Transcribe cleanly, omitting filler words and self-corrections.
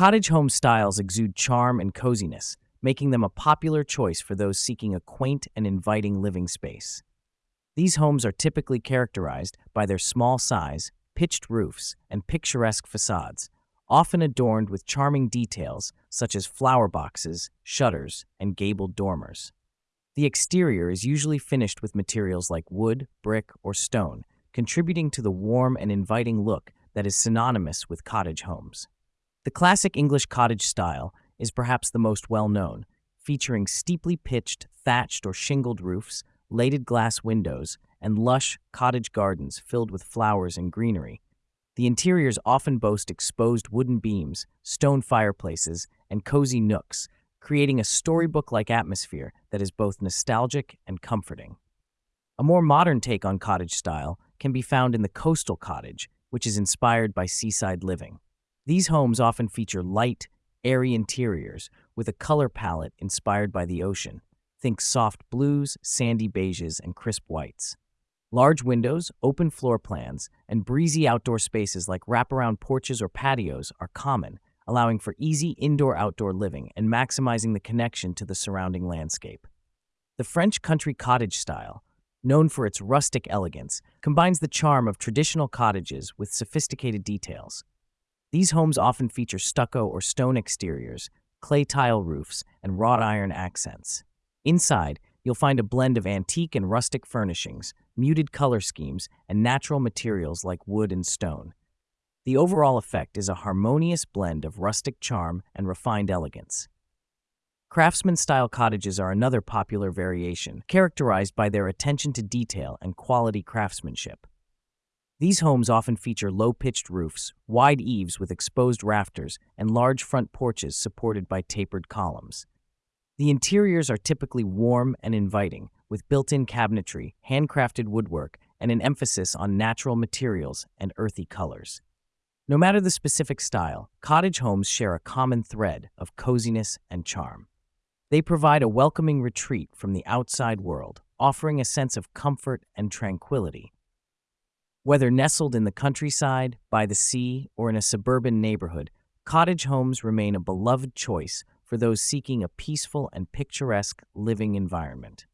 Cottage home styles exude charm and coziness, making them a popular choice for those seeking a quaint and inviting living space. These homes are typically characterized by their small size, pitched roofs, and picturesque facades, often adorned with charming details such as flower boxes, shutters, and gabled dormers. The exterior is usually finished with materials like wood, brick, or stone, contributing to the warm and inviting look that is synonymous with cottage homes. The classic English cottage style is perhaps the most well-known, featuring steeply pitched, thatched or shingled roofs, lated glass windows, and lush cottage gardens filled with flowers and greenery. The interiors often boast exposed wooden beams, stone fireplaces, and cozy nooks, creating a storybook-like atmosphere that is both nostalgic and comforting. A more modern take on cottage style can be found in the coastal cottage, which is inspired by seaside living. These homes often feature light, airy interiors with a color palette inspired by the ocean. Think soft blues, sandy beiges, and crisp whites. Large windows, open floor plans, and breezy outdoor spaces like wraparound porches or patios are common, allowing for easy indoor-outdoor living and maximizing the connection to the surrounding landscape. The French country cottage style, known for its rustic elegance, combines the charm of traditional cottages with sophisticated details. These homes often feature stucco or stone exteriors, clay tile roofs, and wrought iron accents. Inside, you'll find a blend of antique and rustic furnishings, muted color schemes, and natural materials like wood and stone. The overall effect is a harmonious blend of rustic charm and refined elegance. Craftsman-style cottages are another popular variation, characterized by their attention to detail and quality craftsmanship. These homes often feature low-pitched roofs, wide eaves with exposed rafters, and large front porches supported by tapered columns. The interiors are typically warm and inviting, with built-in cabinetry, handcrafted woodwork, and an emphasis on natural materials and earthy colors. No matter the specific style, cottage homes share a common thread of coziness and charm. They provide a welcoming retreat from the outside world, offering a sense of comfort and tranquility. Whether nestled in the countryside, by the sea, or in a suburban neighborhood, cottage homes remain a beloved choice for those seeking a peaceful and picturesque living environment.